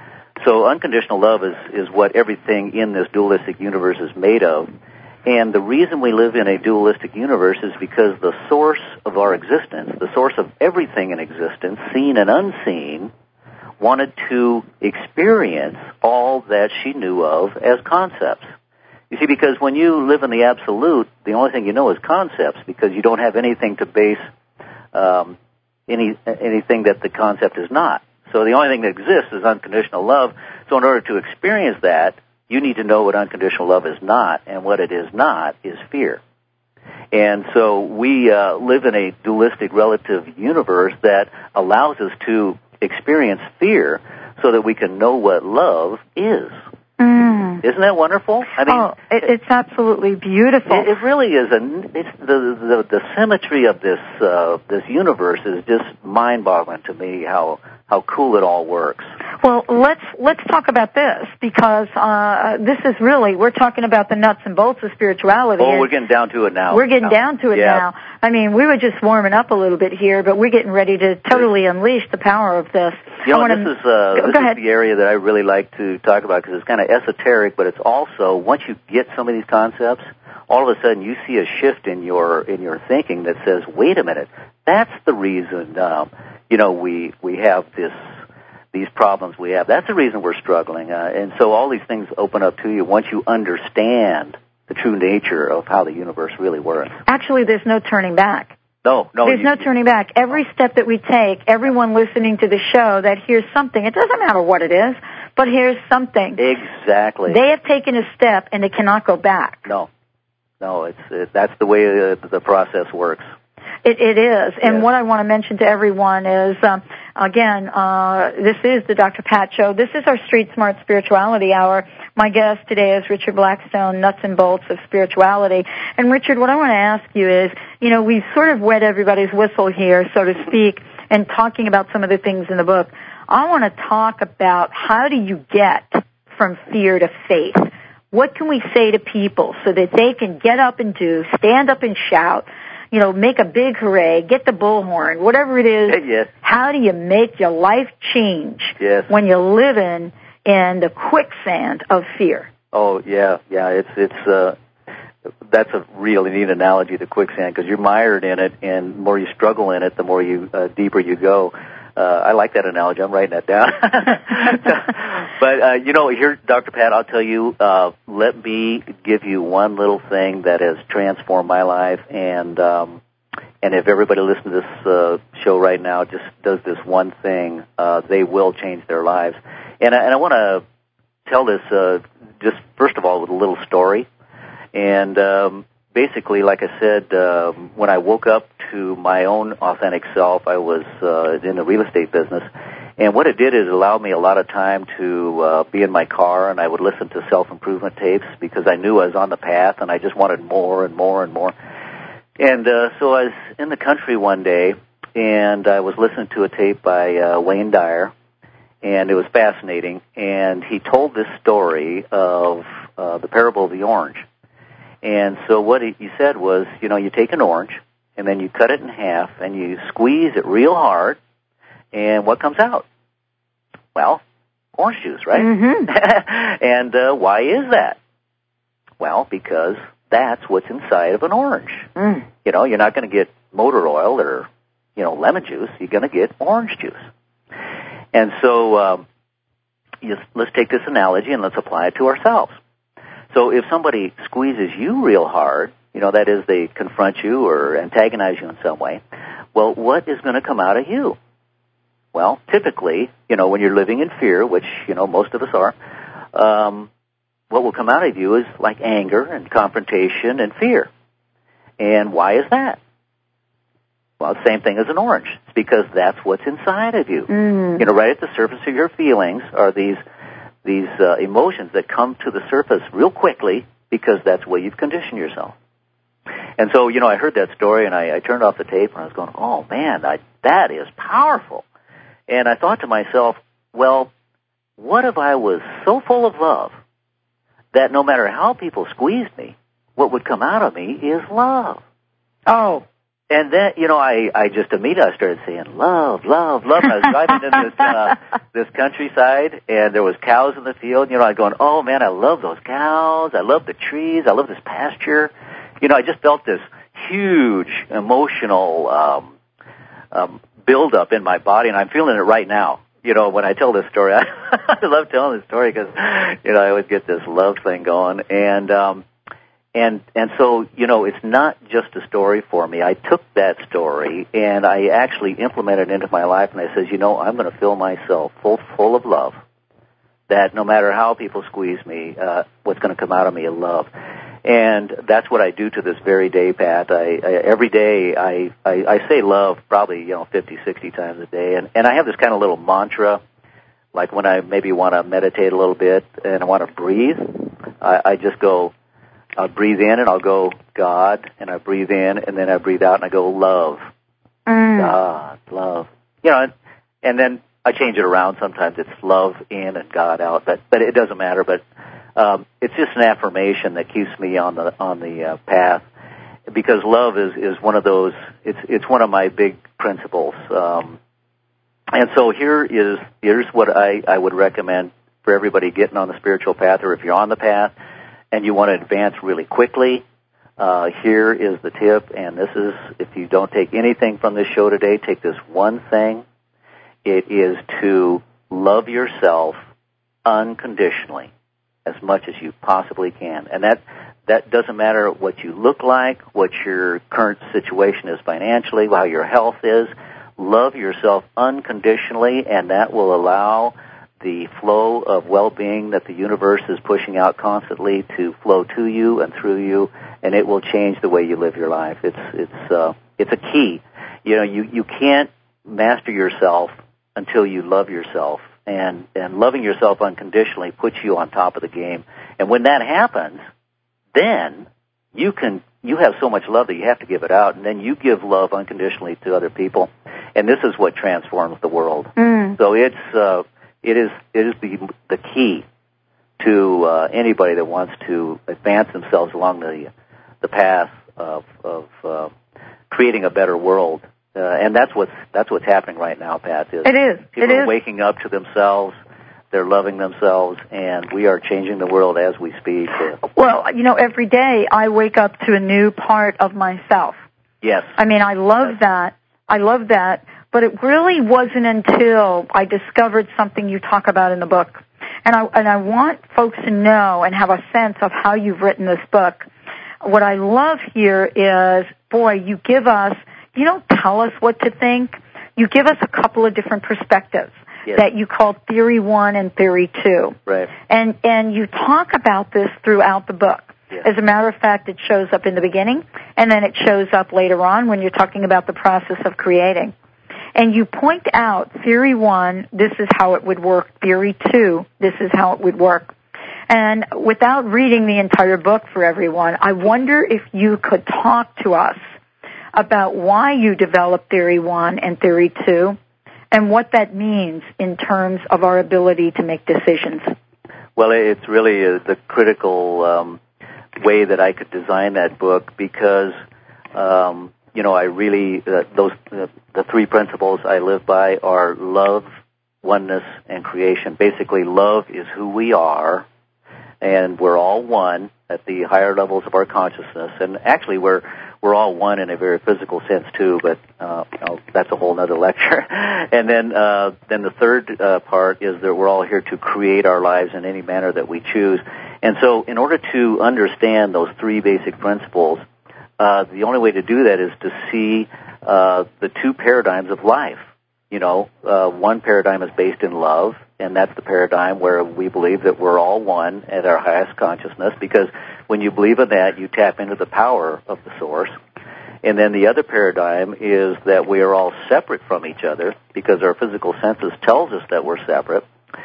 So unconditional love is, is what everything in this dualistic universe is made of. And the reason we live in a dualistic universe is because the source of our existence, the source of everything in existence, seen and unseen, wanted to experience all that she knew of as concepts. You see, because when you live in the absolute, the only thing you know is concepts, because you don't have anything to base um, any anything that the concept is not. So the only thing that exists is unconditional love. So in order to experience that, you need to know what unconditional love is not, and what it is not is fear. And so we uh, live in a dualistic relative universe that allows us to experience fear so that we can know what love is. Mm. Isn't that wonderful? I mean, oh, it, it's absolutely beautiful. It, it really is. A, it's the, the the symmetry of this uh, this universe is just mind-boggling to me. How how cool it all works. Well, let's let's talk about this, because uh, this is really, we're talking about the nuts and bolts of spirituality. Oh, we're getting down to it now. We're getting now. down to it yeah. now. I mean, we were just warming up a little bit here, but we're getting ready to totally unleash the power of this. You know, wanna, this is uh, go, this go is ahead. the area that I really like to talk about, because it's kind of esoteric, but it's also, once you get some of these concepts, all of a sudden you see a shift in your in your thinking that says, wait a minute, that's the reason um, you know we we have this these problems we have. That's the reason we're struggling, uh, and so all these things open up to you once you understand the true nature of how the universe really works. Actually, there's no turning back. No, no. There's you, no turning back. Every step that we take, everyone listening to the show that hears something, it doesn't matter what it is, but here's something. Exactly. They have taken a step and they cannot go back. No, no. It's it, that's the way uh, the process works. It, it is. And yes. what I want to mention to everyone is, um, again, uh, this is the Doctor Pat Show. This is our Street Smart Spirituality Hour. My guest today is Richard Blackstone, Nuts and Bolts of Spirituality. And Richard, what I want to ask you is, you know, we've sort of wet everybody's whistle here, so to speak, and talking about some of the things in the book. I want to talk about, how do you get from fear to faith? What can we say to people so that they can get up and do, stand up and shout, you know, make a big hooray, get the bullhorn, whatever it is. Yes. How do you make your life change yes. when you're living in the quicksand of fear? Oh, yeah, yeah. It's it's uh, that's a really neat analogy to quicksand because you're mired in it, and the more you struggle in it, the more you uh, deeper you go. Uh, I like that analogy. I'm writing that down. But, uh, you know, here, Doctor Pat, I'll tell you, uh, let me give you one little thing that has transformed my life. And um, and if everybody listening to this uh, show right now just does this one thing, uh, they will change their lives. And I, and I want to tell this uh, just, first of all, with a little story. And um, basically, like I said, uh, when I woke up to my own authentic self, I was uh, in the real estate business. And what it did is allow me a lot of time to uh, be in my car, and I would listen to self-improvement tapes because I knew I was on the path, and I just wanted more and more and more. And uh, so I was in the country one day, and I was listening to a tape by uh, Wayne Dyer, and it was fascinating. And he told this story of uh, the parable of the orange. And so what he, he said was, you know, you take an orange, and then you cut it in half, and you squeeze it real hard, and what comes out? Well, orange juice, right? Mm-hmm. And uh, why is that? Well, because that's what's inside of an orange. Mm. You know, you're not going to get motor oil or, you know, lemon juice. You're going to get orange juice. And so um, you, let's take this analogy and let's apply it to ourselves. So if somebody squeezes you real hard, you know, that is they confront you or antagonize you in some way, well, what is going to come out of you? Well, typically, you know, when you're living in fear, which, you know, most of us are, um, what will come out of you is like anger and confrontation and fear. And why is that? Well, the same thing as an orange. It's because that's what's inside of you. Mm. You know, right at the surface of your feelings are these these uh, emotions that come to the surface real quickly because that's the way you've conditioned yourself. And so, you know, I heard that story and I, I turned off the tape and I was going, oh, man, I, that is powerful. And I thought to myself, well, what if I was so full of love that no matter how people squeezed me, what would come out of me is love? Oh. And then, you know, I, I just immediately started saying, love, love, love. And I was driving in this, uh, this countryside, and there was cows in the field. You know, I'm going, oh, man, I love those cows. I love the trees. I love this pasture. You know, I just felt this huge emotional um, um, buildup in my body, and I'm feeling it right now. You know, when I tell this story, I, I love telling this story because, you know, I always get this love thing going. And, um, And and so, you know, it's not just a story for me. I took that story and I actually implemented it into my life, and I says, you know, I'm going to fill myself full full of love, that no matter how people squeeze me, uh, what's going to come out of me is love. And that's what I do to this very day, Pat. I, I every day I, I, I say love probably, you know, fifty, sixty times a day. And, and I have this kind of little mantra, like when I maybe want to meditate a little bit and I want to breathe, I, I just go, I'll breathe in and I'll go, God, and I breathe in and then I breathe out and I go, love. Mm. God, love. You know, and, and then I change it around. Sometimes it's love in and God out, but, but it doesn't matter. But um, it's just an affirmation that keeps me on the on the uh, path, because love is, is one of those, it's it's one of my big principles. Um, and so here is here's what I, I would recommend for everybody getting on the spiritual path, or if you're on the path, and you want to advance really quickly, uh, here is the tip, and this is, if you don't take anything from this show today, take this one thing. It is to love yourself unconditionally as much as you possibly can. And that, that doesn't matter what you look like, what your current situation is financially, how your health is. Love yourself unconditionally, and that will allow the flow of well-being that the universe is pushing out constantly to flow to you and through you, and it will change the way you live your life. It's it's uh, it's a key. You know, you you can't master yourself until you love yourself, and and loving yourself unconditionally puts you on top of the game. And when that happens, then you can you have so much love that you have to give it out, and then you give love unconditionally to other people, and this is what transforms the world. Mm. So it's uh, It is it is the the key to uh, anybody that wants to advance themselves along the the path of of uh, creating a better world, uh, and that's what's that's what's happening right now, Pat. Is it is. People it are is. waking up to themselves. they're loving themselves, and we are changing the world as we speak. Well, you know, every day I wake up to a new part of myself. Yes. I mean, I love yes. that. I love that. But it really wasn't until I discovered something you talk about in the book. And I, and I want folks to know and have a sense of how you've written this book. What I love here is, boy, you give us, you don't tell us what to think. You give us a couple of different perspectives yes. that you call Theory One and Theory Two. Right. And, and you talk about this throughout the book. Yes. As a matter of fact, it shows up in the beginning, and then it shows up later on when you're talking about the process of creating. And you point out, Theory One, this is how it would work. Theory Two, this is how it would work. And without reading the entire book for everyone, I wonder if you could talk to us about why you developed Theory One and Theory Two and what that means in terms of our ability to make decisions. Well, it's really uh, the critical um, way that I could design that book because, um, you know, I really, uh, those, uh, the three principles I live by are love, oneness, and creation. Basically, love is who we are, and we're all one at the higher levels of our consciousness. And actually, we're we're all one in a very physical sense too, but uh, you know, that's a whole other lecture. And then uh, then the third uh, part is that we're all here to create our lives in any manner that we choose. And so, in order to understand those three basic principles, uh, the only way to do that is to see uh, the two paradigms of life. You know, uh, one paradigm is based in love, and that's the paradigm where we believe that we're all one at our highest consciousness, because when you believe in that, you tap into the power of the source. And then the other paradigm is that we are all separate from each other, because our physical senses tells us that we're separate.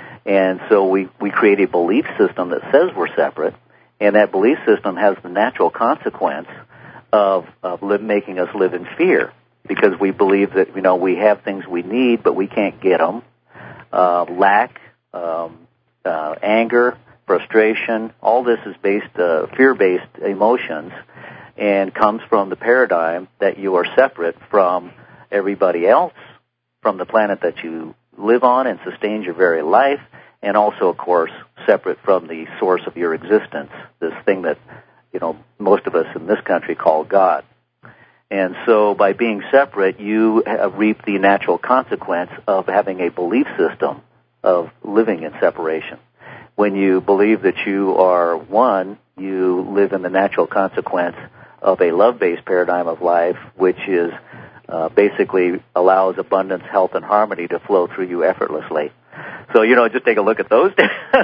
And so we, we create a belief system that says we're separate, and that belief system has the natural consequence of, of live, making us live in fear, because we believe that, you know, we have things we need, but we can't get them. Uh, lack, um, uh, anger, frustration, all this is based, uh, fear-based emotions, and comes from the paradigm that you are separate from everybody else, from the planet that you live on and sustains your very life, and also, of course, separate from the source of your existence, this thing that, you know, most of us in this country call God. And so by being separate, you reap the natural consequence of having a belief system of living in separation. When you believe that you are one, you live in the natural consequence of a love-based paradigm of life, which is uh, basically allows abundance, health, and harmony to flow through you effortlessly. So, you know, just take a look at those.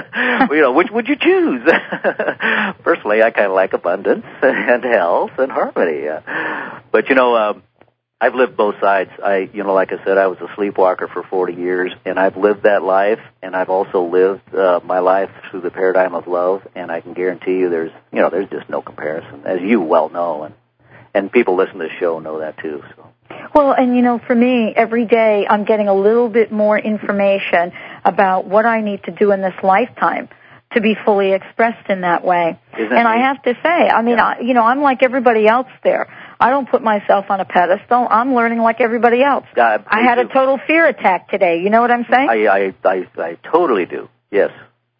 You know, which would you choose? Personally, I kind of like abundance and health and harmony. Uh, but, you know, um, I've lived both sides. I, you know, like I said, I was a sleepwalker for forty years, and I've lived that life, and I've also lived uh, my life through the paradigm of love, and I can guarantee you there's, you know, there's just no comparison, as you well know, and, and people listening to the show know that too, so. Well, and you know, for me, every day I'm getting a little bit more information about what I need to do in this lifetime to be fully expressed in that way. Isn't and it? I have to say, I mean, yeah. I, you know, I'm like everybody else there. I don't put myself on a pedestal. I'm learning like everybody else. Uh, I had do. a total fear attack today. You know what I'm saying? I, I, I, I totally do. Yes.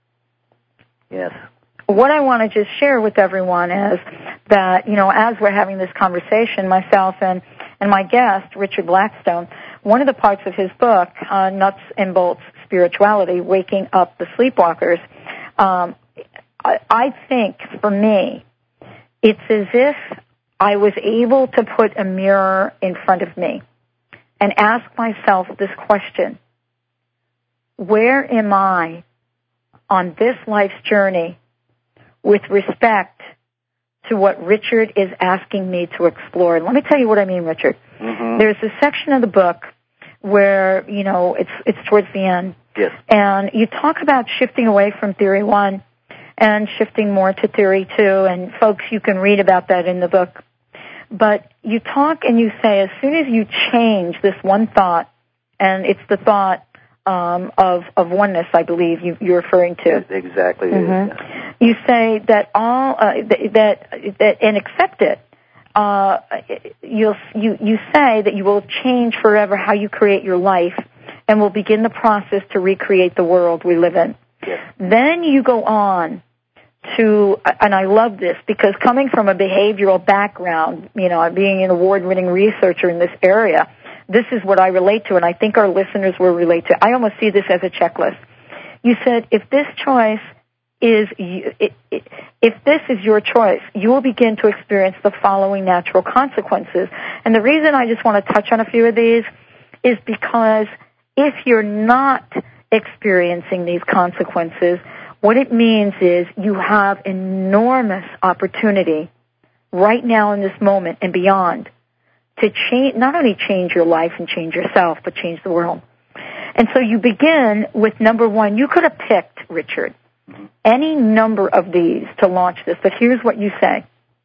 Yes. What I want to just share with everyone is that, you know, as we're having this conversation, myself and And my guest, Richard Blackstone, one of the parts of his book, uh, Nuts and Bolts Spirituality, Waking Up the Sleepwalkers, um, I, I think, for me, it's as if I was able to put a mirror in front of me and ask myself this question: where am I on this life's journey with respect to what Richard is asking me to explore? And let me tell you what I mean, Richard. Mm-hmm. There's a section of the book where, you know, it's it's towards the end. Yes. And you talk about shifting away from Theory One and shifting more to Theory Two, and folks, you can read about that in the book. But you talk and you say, as soon as you change this one thought, and it's the thought um, of of oneness, I believe you, you're referring to. Exactly. Mm-hmm. Yeah. You say that all uh, that that and accept it. Uh, you'll you you say that you will change forever how you create your life, and we'll begin the process to recreate the world we live in. Yes. Then you go on to, and I love this because coming from a behavioral background, you know, being an award-winning researcher in this area, this is what I relate to, and I think our listeners will relate to. I almost see this as a checklist. You said, if this choice is, if this is your choice, you will begin to experience the following natural consequences. And the reason I just want to touch on a few of these is because if you're not experiencing these consequences, what it means is you have enormous opportunity right now in this moment and beyond to change, not only change your life and change yourself, but change the world. And so you begin with number one. You could have picked, Richard, any number of these to launch this, but here's what you say.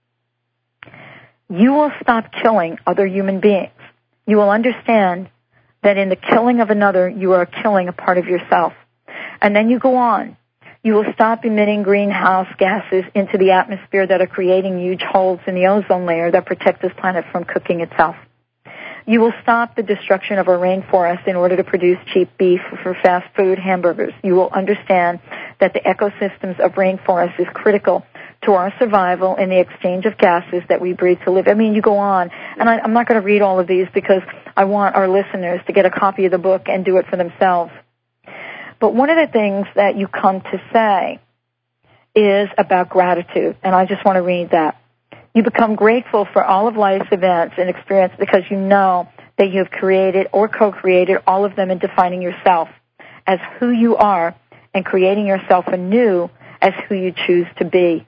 You will stop killing other human beings. You will understand that in the killing of another, you are killing a part of yourself. And then you go on. You will stop emitting greenhouse gases into the atmosphere that are creating huge holes in the ozone layer that protect this planet from cooking itself. You will stop the destruction of our rainforest in order to produce cheap beef for fast food hamburgers. You will understand that the ecosystems of rainforests is critical to our survival in the exchange of gases that we breathe to live. I mean, you go on, and I, I'm not going to read all of these because I want our listeners to get a copy of the book and do it for themselves. But one of the things that you come to say is about gratitude, and I just want to read that. You become grateful for all of life's events and experience because you know that you have created or co-created all of them in defining yourself as who you are and creating yourself anew as who you choose to be.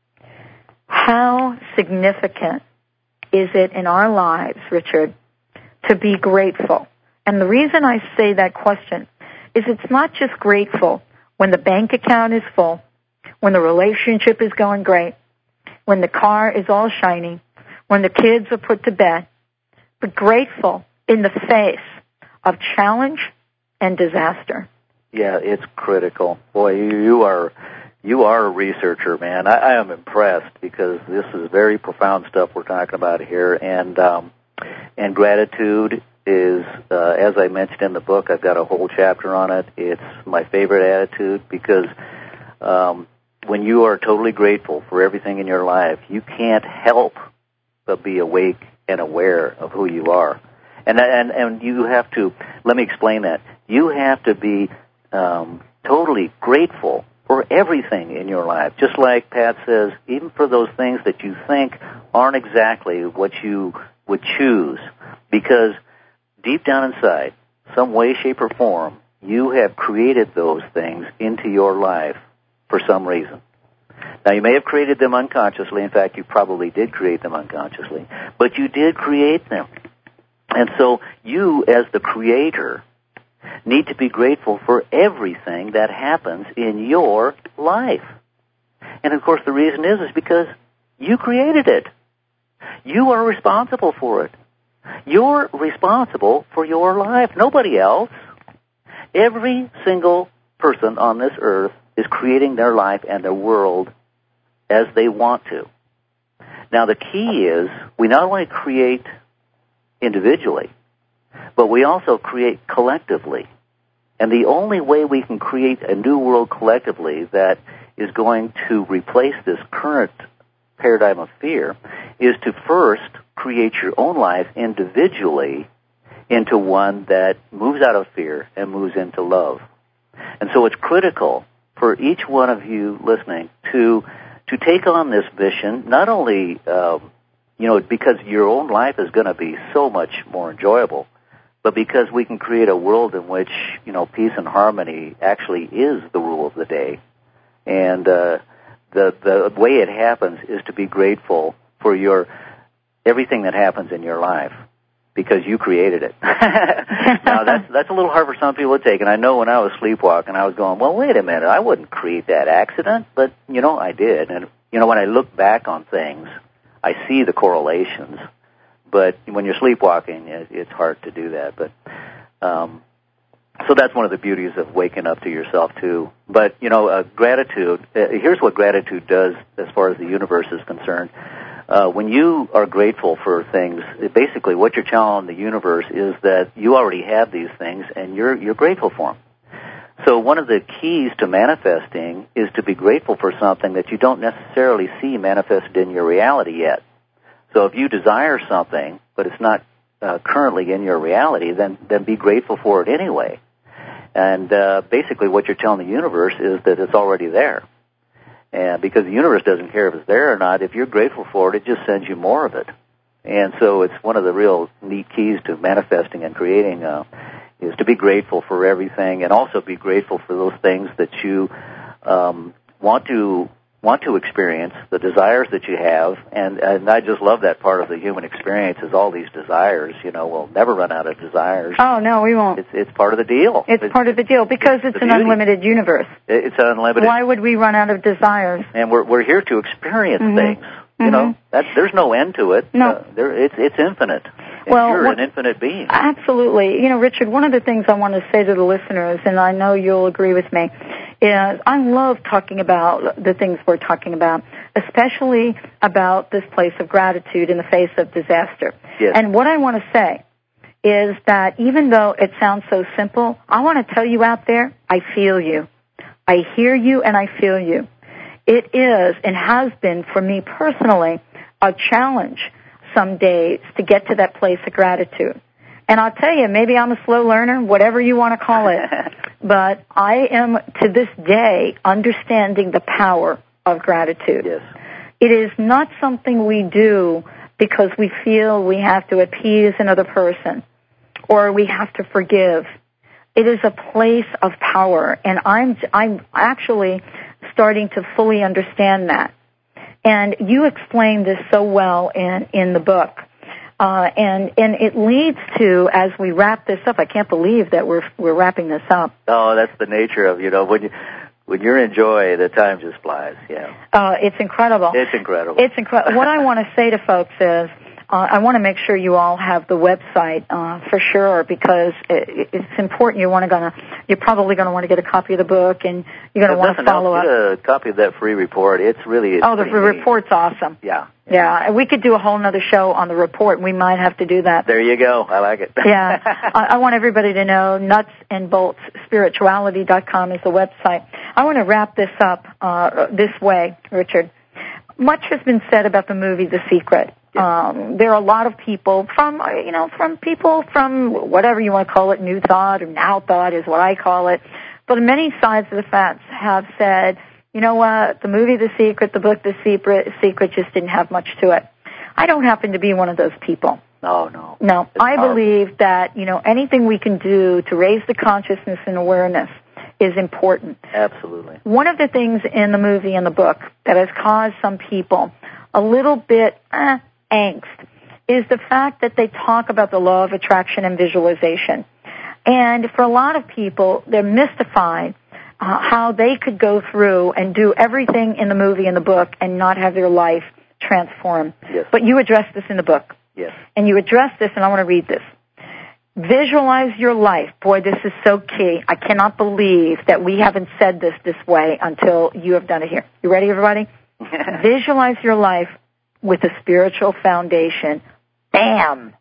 How significant is it in our lives, Richard, to be grateful? And the reason I say that question is it's not just grateful when the bank account is full, when the relationship is going great, when the car is all shiny, when the kids are put to bed, but grateful in the face of challenge and disaster. Yeah, it's critical. Boy, you, you are you are a researcher, man. I, I am impressed because this is very profound stuff we're talking about here, and um, and gratitude is, uh, as I mentioned in the book, I've got a whole chapter on it. It's my favorite attitude because um, when you are totally grateful for everything in your life, you can't help but be awake and aware of who you are. And and and you have to, let me explain that. You have to be um, totally grateful for everything in your life. Just like Pat says, even for those things that you think aren't exactly what you would choose. Because deep down inside, some way, shape, or form, you have created those things into your life for some reason. Now, you may have created them unconsciously. In fact, you probably did create them unconsciously. But you did create them. And so you, as the creator, need to be grateful for everything that happens in your life. And, of course, the reason is, is because you created it. You are responsible for it. You're responsible for your life. Nobody else. Every single person on this earth is creating their life and their world as they want to. Now, the key is we not only create individually, but we also create collectively. And the only way we can create a new world collectively that is going to replace this current paradigm of fear is to first create your own life individually into one that moves out of fear and moves into love. And so it's critical for each one of you listening to to take on this mission, not only, um, you know, because your own life is going to be so much more enjoyable, but because we can create a world in which, you know, peace and harmony actually is the rule of the day. And uh, the the way it happens is to be grateful for your everything that happens in your life because you created it. Now, that's that's a little hard for some people to take, and I know when I was sleepwalking, I was going, well, wait a minute, I wouldn't create that accident, but, you know, I did. And, you know, when I look back on things, I see the correlations, but when you're sleepwalking, it, it's hard to do that. But um, so that's one of the beauties of waking up to yourself, too. But, you know, uh, gratitude, uh, here's what gratitude does as far as the universe is concerned. Uh, when you are grateful for things, basically what you're telling the universe is that you already have these things and you're you're grateful for them. So one of the keys to manifesting is to be grateful for something that you don't necessarily see manifested in your reality yet. So if you desire something, but it's not uh, currently in your reality, then then be grateful for it anyway. And uh, basically what you're telling the universe is that it's already there. And because the universe doesn't care if it's there or not, if you're grateful for it, it just sends you more of it. And so it's one of the real neat keys to manifesting and creating uh, is to be grateful for everything, and also be grateful for those things that you um, want to want to experience, the desires that you have. And, and I just love that part of the human experience is all these desires. You know, we'll never run out of desires. Oh, no, we won't. It's, it's part of the deal. It's, it's part of the deal because it's, it's an beauty. Unlimited universe. It's unlimited. Why would we run out of desires? And we're we're here to experience mm-hmm. things. You mm-hmm. know, that, there's no end to it. No. Uh, there, it's, it's infinite. And well, you're what, an infinite being. Absolutely. You know, Richard, one of the things I want to say to the listeners, and I know you'll agree with me, is I love talking about the things we're talking about, especially about this place of gratitude in the face of disaster. Yes. And what I want to say is that even though it sounds so simple, I want to tell you out there, I feel you. I hear you and I feel you. It is and has been for me personally a challenge some days to get to that place of gratitude. And I'll tell you, maybe I'm a slow learner, whatever you want to call it, but I am to this day understanding the power of gratitude. Yes. It is not something we do because we feel we have to appease another person or we have to forgive. It is a place of power, and I'm I'm actually starting to fully understand that. And you explained this so well in, in the book. Uh, and, and it leads to, as we wrap this up, I can't believe that we're, we're wrapping this up. Oh, that's the nature of, you know, when you, when you're in joy, the time just flies, yeah. Uh, it's incredible. It's incredible. It's incredible. What I want to say to folks is, Uh, I want to make sure you all have the website uh, for sure, because it, it's important. You want to gonna, you're probably going to want to get a copy of the book, and you're going to want to follow else, up. Get a copy of that free report. It's really it's oh, the report's awesome. Yeah, yeah. Yeah, we could do a whole other show on the report. We might have to do that. There you go. I like it. yeah, I, I want everybody to know nuts and bolts spirituality dot com is the website. I want to wrap this up uh, this way, Richard. Much has been said about the movie The Secret. Um, there are a lot of people from, you know, from people from whatever you want to call it, New Thought or Now Thought is what I call it. But many sides of the fence have said, you know what, the movie The Secret, the book The Secret, Secret just didn't have much to it. I don't happen to be one of those people. No, no. No, it's I powerful. believe that, you know, anything we can do to raise the consciousness and awareness is important. Absolutely. One of the things in the movie and the book that has caused some people a little bit eh, angst is the fact that they talk about the law of attraction and visualization. And for a lot of people, they're mystified uh, how they could go through and do everything in the movie and the book and not have their life transform. Yes. But you address this in the book. Yes. And you address this, and I want to read this. Visualize your life. Boy, this is so key. I cannot believe that we haven't said this this way until you have done it here. You ready, everybody? Visualize your life with a spiritual foundation. Bam!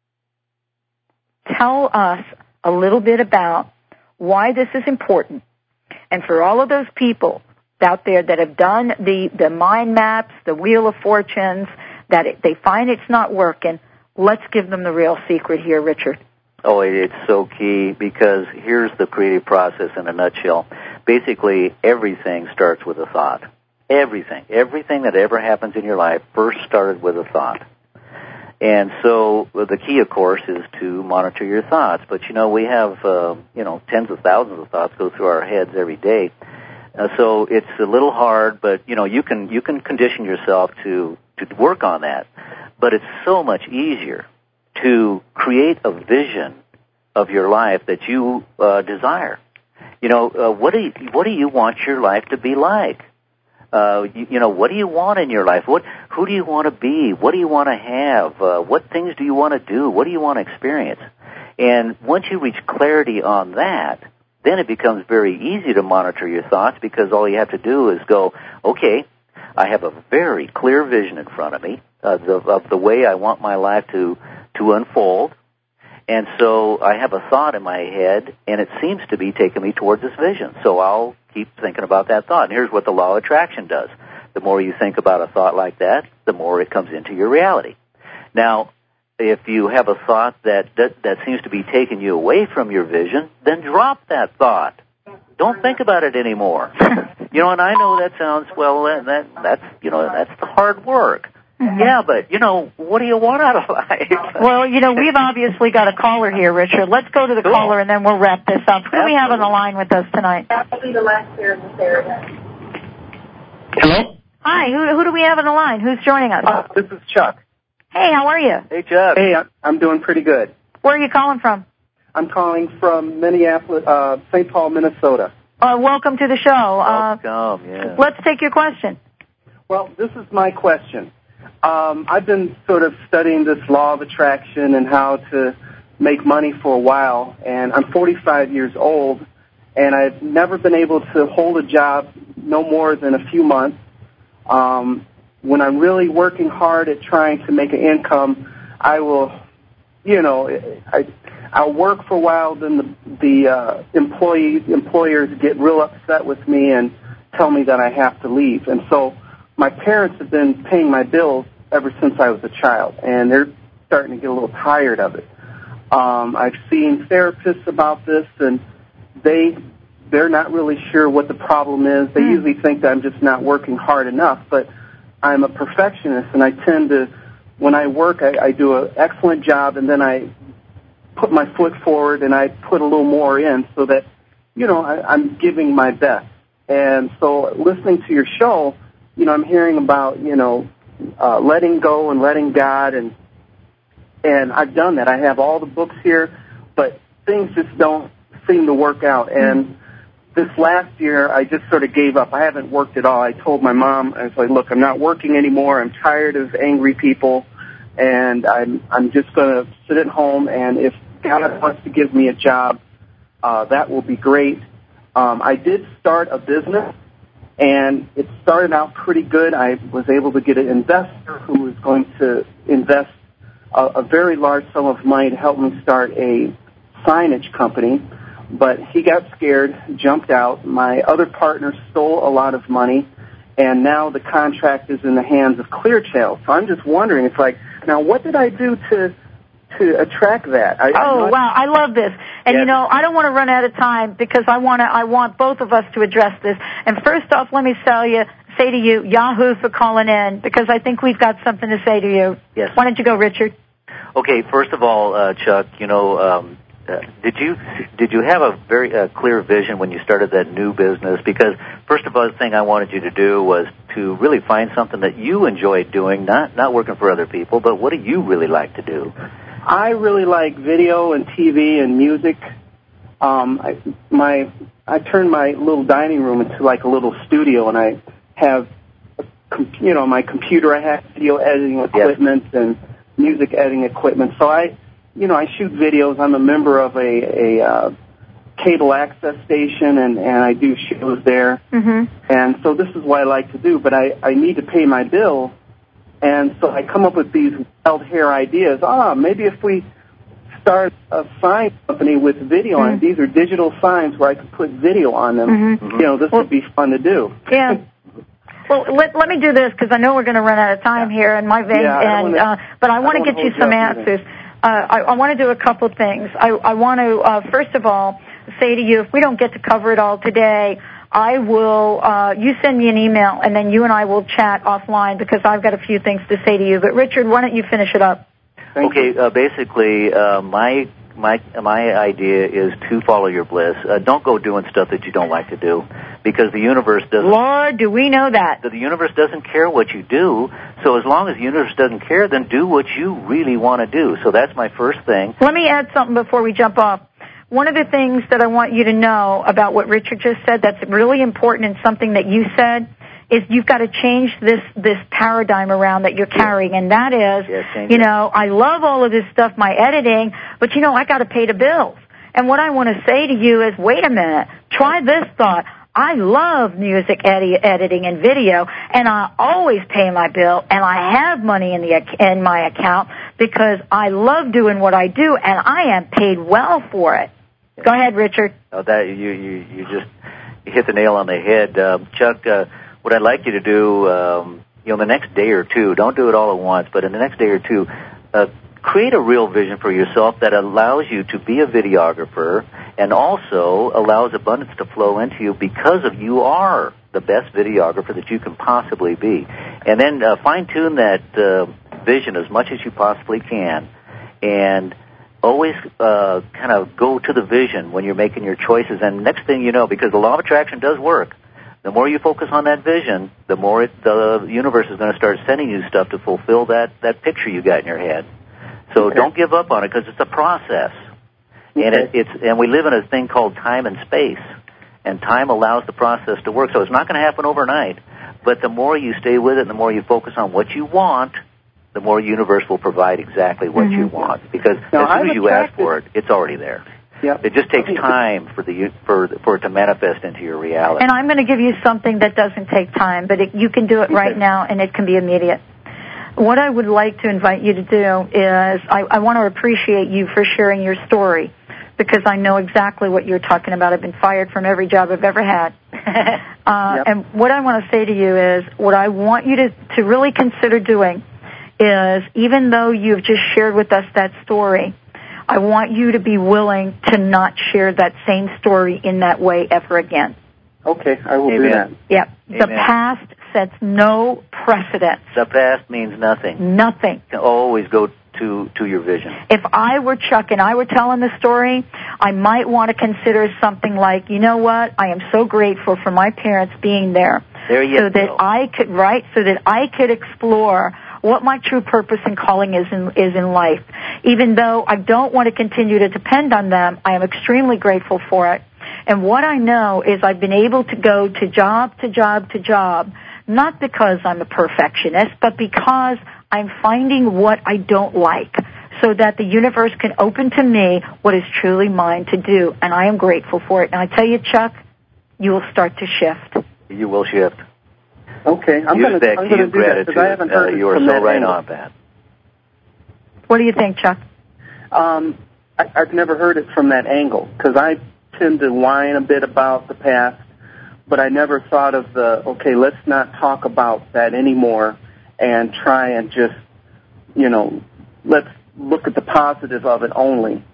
Tell us a little bit about why this is important. And for all of those people out there that have done the, the mind maps, the Wheel of Fortunes, that it, they find it's not working, let's give them the real secret here, Richard. Oh, it's so key, because here's the creative process in a nutshell. Basically, everything starts with a thought. Everything. Everything that ever happens in your life first started with a thought. And so the key, of course, is to monitor your thoughts. But, you know, we have, uh, you know, tens of thousands of thoughts go through our heads every day. Uh, so it's a little hard, but, you know, you can you can condition yourself to, to work on that. But it's so much easier to create a vision of your life that you uh, desire. You know, uh, what do you, what do you want your life to be like? Uh, you, you know, what do you want in your life? What, who do you want to be? What do you want to have? Uh, what things do you want to do? What do you want to experience? And once you reach clarity on that, then it becomes very easy to monitor your thoughts, because all you have to do is go, okay, I have a very clear vision in front of me, uh, the, of the way I want my life to to unfold. And so I have a thought in my head, and it seems to be taking me towards this vision. So I'll keep thinking about that thought. And here's what the law of attraction does. The more you think about a thought like that, the more it comes into your reality. Now, if you have a thought that, that, that seems to be taking you away from your vision, then drop that thought. Don't think about it anymore. You know, and I know that sounds, well, that, that that's, you know, that's the hard work. Mm-hmm. Yeah, but, you know, what do you want out of life? Well, you know, we've obviously got a caller here, Richard. Let's go to the cool. caller, and then we'll wrap this up. Who Absolutely. do we have on the line with us tonight? That'll be the last pair in this area. Hello? Hi, who, who do we have on the line? Who's joining us? Uh, this is Chuck. Hey, how are you? Hey, Chuck. Hey, I'm doing pretty good. Where are you calling from? I'm calling from Minneapolis, uh, Saint Paul, Minnesota. Uh, welcome to the show. Welcome, uh, yeah. Let's take your question. Well, this is my question. Um, I've been sort of studying this law of attraction and how to make money for a while, and I'm forty-five years old, and I've never been able to hold a job no more than a few months. Um, when I'm really working hard at trying to make an income, I will, you know, I, I'll work for a while, then the, the uh, employees, employers get real upset with me and tell me that I have to leave. And so my parents have been paying my bills ever since I was a child, and they're starting to get a little tired of it. Um, I've seen therapists about this, and they, they're not really sure what the problem is. They mm. usually think that I'm just not working hard enough, but I'm a perfectionist, and I tend to, when I work, I, I do an excellent job, and then I put my foot forward, and I put a little more in so that, you know, I, I'm giving my best. And so listening to your show, you know, I'm hearing about, you know, uh, letting go and letting God, and and I've done that. I have all the books here, but things just don't seem to work out. And this last year, I just sort of gave up. I haven't worked at all. I told my mom, I was like, look, I'm not working anymore. I'm tired of angry people, and I'm I'm just going to sit at home, and if God wants to give me a job, uh, that will be great. Um, I did start a business, and it started out pretty good. I was able to get an investor who was going to invest a, a very large sum of money to help me start a signage company, but he got scared, jumped out. My other partner stole a lot of money, and now the contract is in the hands of Clear Channel. So I'm just wondering, it's like, now what did I do to to attract that? I, oh, wow, I love this. And, yes. you know, I don't want to run out of time because I want to. I want both of us to address this. And first off, let me tell you, say to you, Yahoo for calling in, because I think we've got something to say to you. Yes. Why don't you go, Richard? Okay, first of all, uh, Chuck, you know, um, uh, did you did you have a very uh, clear vision when you started that new business? Because first of all, the thing I wanted you to do was to really find something that you enjoyed doing, not not working for other people, but what do you really like to do? I really like video and T V and music. Um, I, my I turned my little dining room into like a little studio, and I have, a, you know, my computer. I have video editing equipment yes. and music editing equipment. So I, you know, I shoot videos. I'm a member of a, a uh, cable access station, and, and I do shows there. Mm-hmm. And so this is what I like to do. But I, I need to pay my bill. And so I come up with these wild hair ideas. Ah, maybe if we start a sign company with video mm-hmm. on it, these are digital signs where I can put video on them. Mm-hmm. You know, this well, would be fun to do. Yeah. Well, let, let me do this because I know we're going to run out of time yeah. here in my vein. Yeah, and wanna, uh, but I want to get you some you answers. Uh, I, I want to do a couple of things. I, I want to, uh, first of all, say to you, if we don't get to cover it all today, I will, uh, you send me an email, and then you and I will chat offline because I've got a few things to say to you. But, Richard, why don't you finish it up? Thank okay, uh, basically, uh, my my my idea is to follow your bliss. Uh, don't go doing stuff that you don't like to do because the universe doesn't... Lord, do we know that. The universe doesn't care what you do, so as long as the universe doesn't care, then do what you really want to do. So that's my first thing. Let me add something before we jump off. One of the things that I want you to know about what Richard just said that's really important and something that you said is you've got to change this this paradigm around that you're carrying, and that is, yes, you know, I love all of this stuff, my editing, but, you know, I got to pay the bills. And what I want to say to you is, wait a minute, try this thought. I love music edi- editing and video, and I always pay my bill, and I have money in the in my account because I love doing what I do, and I am paid well for it. Go ahead, Richard. Oh, that you you you just you hit the nail on the head, uh, Chuck. Uh, what I'd like you to do, um, you know, the next day or two, don't do it all at once, but in the next day or two, uh, create a real vision for yourself that allows you to be a videographer and also allows abundance to flow into you because of you are the best videographer that you can possibly be. And then uh, fine-tune that uh, vision as much as you possibly can, and always uh, kind of go to the vision when you're making your choices. And next thing you know, because the law of attraction does work, the more you focus on that vision, the more it, the universe is going to start sending you stuff to fulfill that, that picture you got in your head. So okay. Don't give up on it because it's a process. Okay. And it, it's and we live in a thing called time and space, and time allows the process to work. So it's not going to happen overnight, but the more you stay with it, and the more you focus on what you want, the more the universe will provide exactly what mm-hmm. you want. Because now, as soon as you ask for it, it's already there. Yep. It just takes time for the for for it to manifest into your reality. And I'm going to give you something that doesn't take time, but it, you can do it okay. right now, and it can be immediate. What I would like to invite you to do is I, I want to appreciate you for sharing your story, because I know exactly what you're talking about. I've been fired from every job I've ever had. uh, yep. And what I want to say to you is what I want you to, to really consider doing is, even though you've just shared with us that story, I want you to be willing to not share that same story in that way ever again. Okay, I will Amen. do that. Yep. Amen. The past sets no precedent. The past means nothing. Nothing. You can always go to, to your vision. If I were Chuck and I were telling the story, I might want to consider something like, you know what, I am so grateful for my parents being there. There you so go. that I could, right, so that I could explore what my true purpose and calling is in, is in life. Even though I don't want to continue to depend on them, I am extremely grateful for it. And what I know is I've been able to go to job to job to job, not because I'm a perfectionist, but because I'm finding what I don't like, so that the universe can open to me what is truly mine to do. And I am grateful for it. And I tell you, Chuck, you will start to shift. You will shift. Okay, I'm going to do that because I haven't heard uh, it you are from so that right angle. on, Pat. What do you think, Chuck? Um, I, I've never heard it from that angle, because I tend to whine a bit about the past, but I never thought of the, okay, let's not talk about that anymore and try and just, you know, let's look at the positive of it only,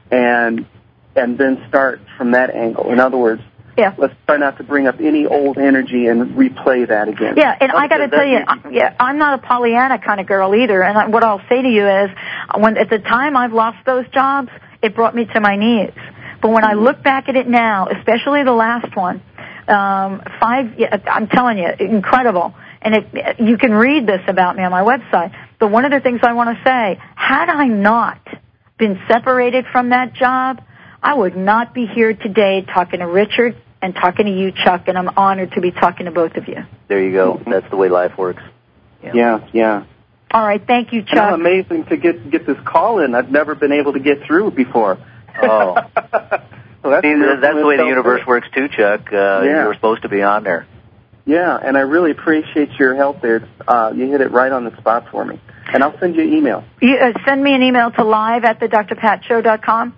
and and then start from that angle. In other words, yeah. let's try not to bring up any old energy and replay that again. Yeah, and I got to tell you, yeah, I'm not a Pollyanna kind of girl either. And I, what I'll say to you is, when at the time I've lost those jobs, it brought me to my knees. But when I look back at it now, especially the last one, um, five, I'm telling you, incredible. And it, you can read this about me on my website. But one of the things I want to say, had I not been separated from that job, I would not be here today talking to Richard and talking to you, Chuck, and I'm honored to be talking to both of you. There you go. That's the way life works. Yeah, yeah. yeah. All right, thank you, Chuck. And I'm amazing to get get this call in. I've never been able to get through before. Oh. So that's, See, that's the way the universe works too, Chuck. Uh, yeah. You were supposed to be on there. Yeah, and I really appreciate your help there. Uh, you hit it right on the spot for me. And I'll send you an email. You, uh, send me an email to live at the d r pat show dot com.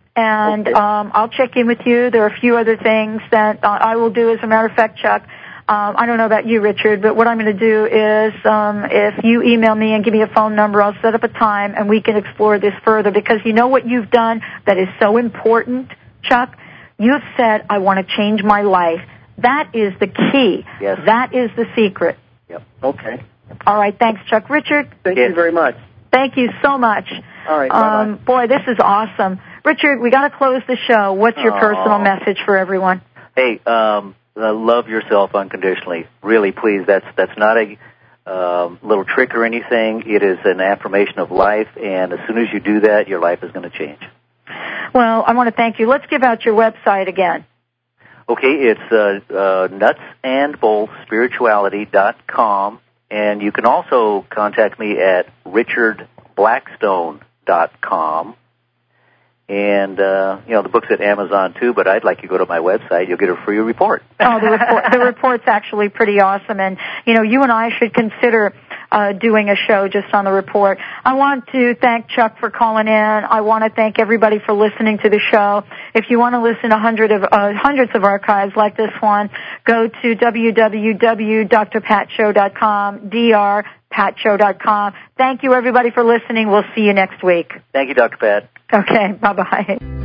And okay. um, I'll check in with you. There are a few other things that uh, I will do. As a matter of fact, Chuck, um, I don't know about you, Richard, but what I'm going to do is um, if you email me and give me a phone number, I'll set up a time and we can explore this further. Because you know what you've done that is so important, Chuck? You've said, I want to change my life. That is the key. Yes. That is the secret. Yep. Okay. All right. Thanks, Chuck. Richard? Thank yes. you very much. Thank you so much. All right. Um, boy, this is awesome. Richard, we got to close the show. What's your Aww. personal message for everyone? Hey, um, uh, love yourself unconditionally. Really, please. That's that's not a um, little trick or anything. It is an affirmation of life, and as soon as you do that, your life is going to change. Well, I want to thank you. Let's give out your website again. Okay, it's uh, uh, nuts and bolts spirituality dot com, and you can also contact me at richard blackstone dot com. And, uh, you know, the book's at Amazon, too, but I'd like you to go to my website. You'll get a free report. Oh, the report, the report's actually pretty awesome. And, you know, you and I should consider uh, doing a show just on the report. I want to thank Chuck for calling in. I want to thank everybody for listening to the show. If you want to listen to hundred of, uh, hundreds of archives like this one, go to w w w dot d r pat show dot com, d r pat show dot com. Thank you, everybody, for listening. We'll see you next week. Thank you, Doctor Pat. Okay, bye-bye.